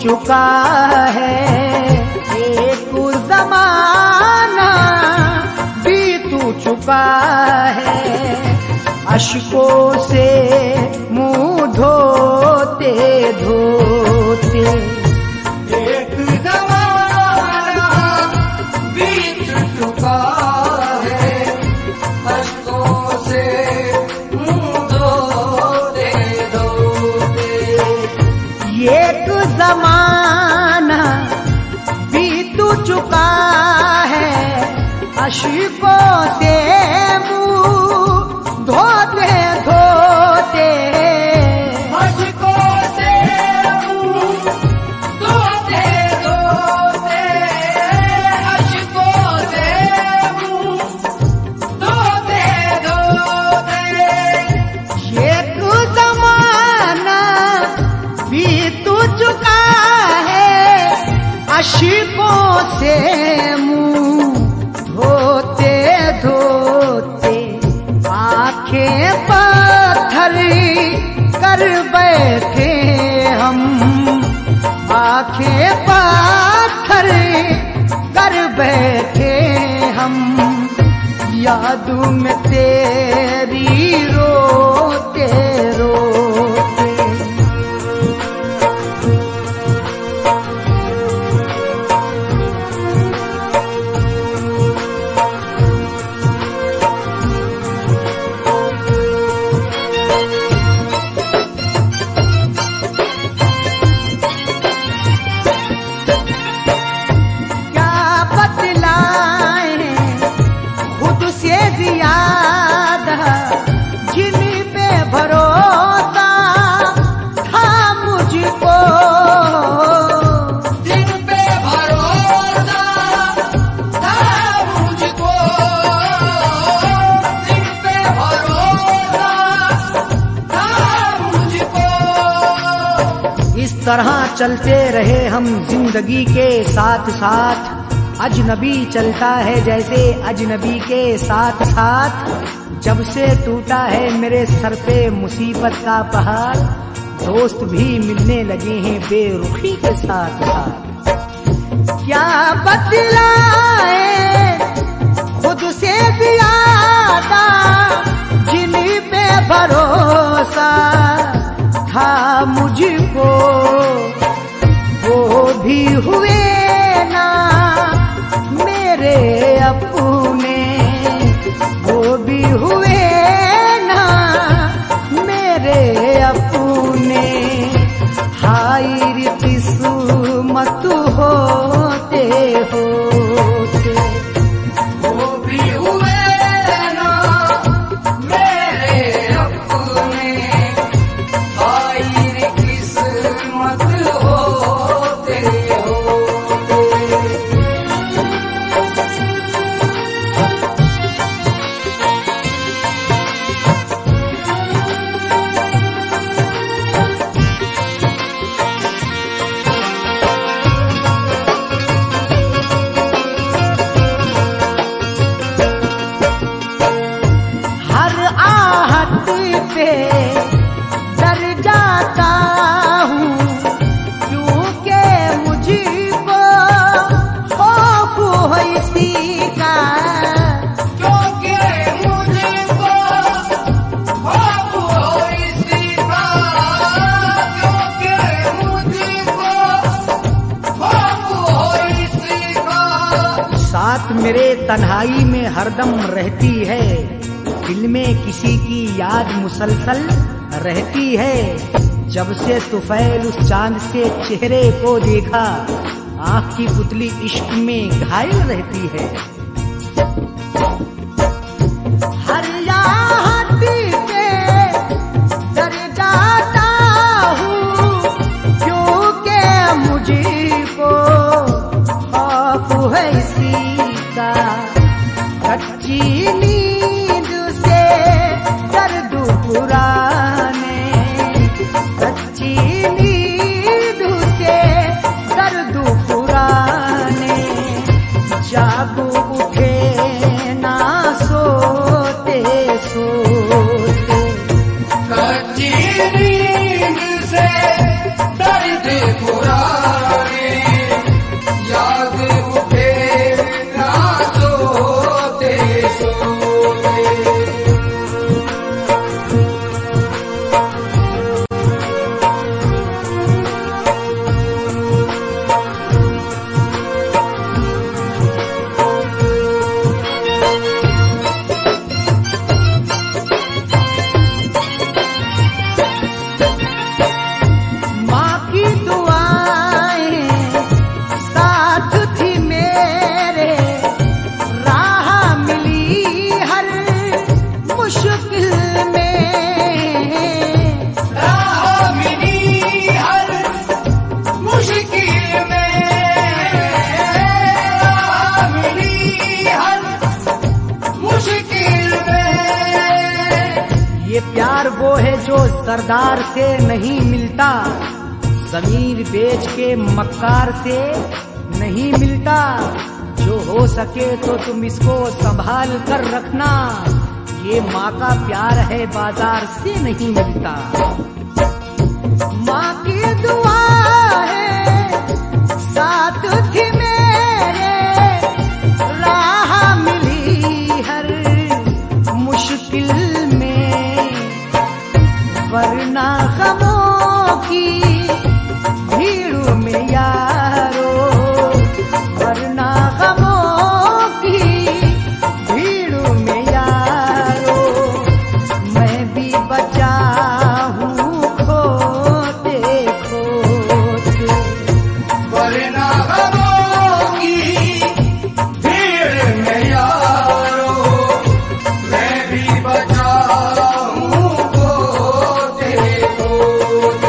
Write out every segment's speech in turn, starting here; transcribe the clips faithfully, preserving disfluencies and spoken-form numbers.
चुका है, एक ज़माना बीत चुका है। अश्कों से मुंह धोते धोते एक ज़माना बीत चुका है, अश्कों से मुंह धोते धोते। एक ज़माना बीत चुका है, अश्कों से धोते धोते अश्कों से मुंह धोते धोते, अश्कों से मुंह धोते धोते। एक ज़माना बीत चुका है, अश्कों से मुंह धोते धोते। आंखें पत्थर कर बैठे हम, आंखें पत्थर कर बैठे हम, याद में तेरी रोते रोते। तरह चलते रहे हम जिंदगी के साथ साथ, अजनबी चलता है जैसे अजनबी के साथ साथ। जब से टूटा है मेरे सर पे मुसीबत का पहाड़, दोस्त भी मिलने लगे हैं बेरुखी के साथ साथ। क्या बतलाए खुद से ज्यादा, जिन पे भरोसा था मुझको, वो भी हुए ना मेरे अपने, वो भी हुए ना मेरे अपने। हाय रे किस्मत होते होते, वो भी हुए ना मेरे अपने। हाय रे किस्मत होते होते। हर आहट पे डर जाता हूँ, क्योंकि मुझको खौफ है इसी का। क्योंकि मुझको खौफ हो इसी का, क्योंकि मुझको खौफ हो इसी का। साथ मेरे तन्हाई में हरदम रहती है, दिल में किसी की याद मुसलसल रहती है। जब से तुफैल उस चांद से चेहरे को देखा, आँख की पुतली इश्क में घायल रहती है। हर आहट पे डर जाता हूँ, क्योंकि मुझको खौफ है इसी का। कच्ची नींद से दर्द पुराने, कच्ची नींद से दर्द पुराने। जाग उठे ना सोते सोते, कच्ची नींद से दर्द पुराने। प्यार वो है जो सरदार से नहीं मिलता, जमीर बेच के मक्कार से नहीं मिलता। जो हो सके तो तुम इसको संभाल कर रखना, ये माँ का प्यार है बाजार से नहीं मिलता। माँ की दुआ है साथ थी मेरे, राह मिली हर मुश्किल में, वरना गमों की भीड़ में यारो, वरना गमों की भीड़ में यारो, मैं भी बचा हूँ खोते खोते। वरना गमों की भीड़ में यारो, मैं भी बचा हूँ खोते खोते।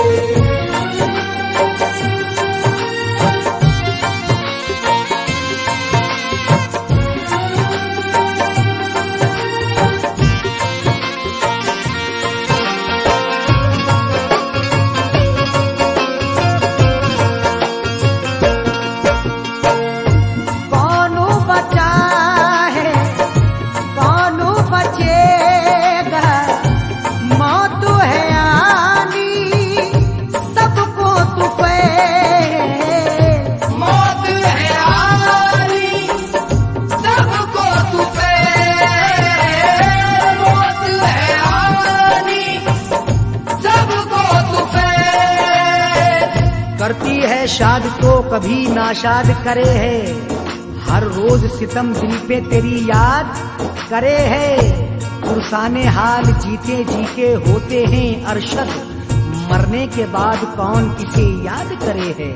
कौन बचा है कौन बचेगा, मौत है आनी सबको तुफैल, मौत है आनी सबको तुफैल, मौत है आनी सबको तुफैल। करती है शाद तो कभी नाशाद करे है, हर रोज सितम दिल पे तेरी याद करे है। पुरसाने हाल जीते जी के होते हैं अरशद, मरने के बाद कौन किसे याद करे है।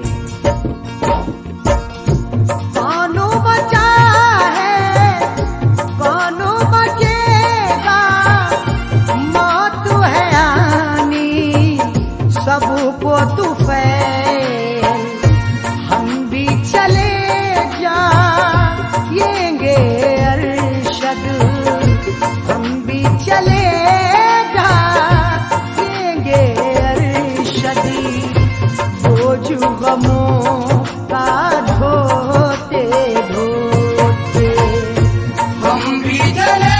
कौन बचा है कौन बचेगा, मौत है आनी सबको तुफैल, हम भी चले जाएंगे अरशद, हम भी चले जाएंगे अरशद, बोझ गमों का ढोते ढोते। हम भी चले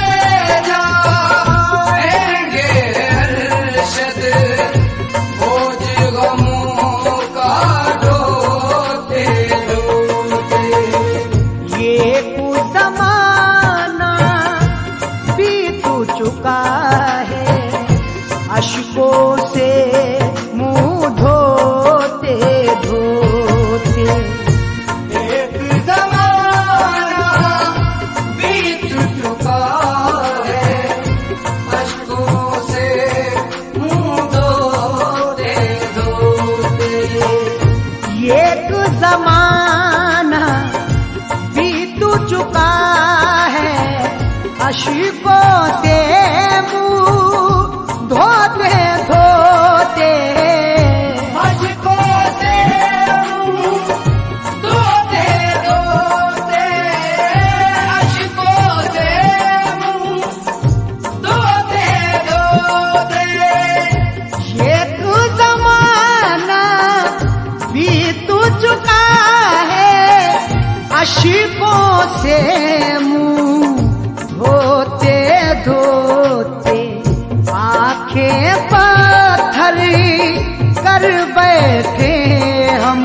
जाएंगे अरशद, बोझ गमों का ढोते ढोते। ये कुछ ज़माना बीत चुका है, अश्कों से मुंह धोते धोते। एक ज़माना बीत चुका है, अश्कों से मुंह धोते धोते। एक ज़माना बीत चुका है, अश्कों से मुंह धोते धोते। अश्कों से मुंह धोते धोते, अश्कों से मुंह धोते धोते। एक ज़माना बीत चुका है, अश्कों से मुंह धोते धोते। आंखें पत्थर कर बैठे हम,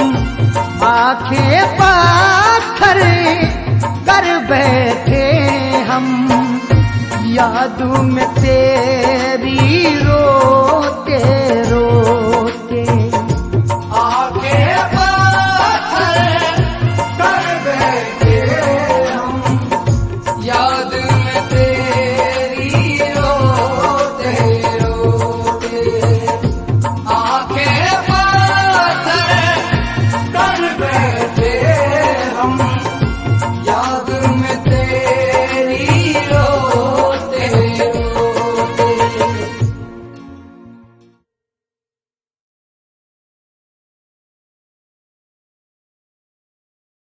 आंखें पत्थर कर बैठे हम, याद में तेरी रोते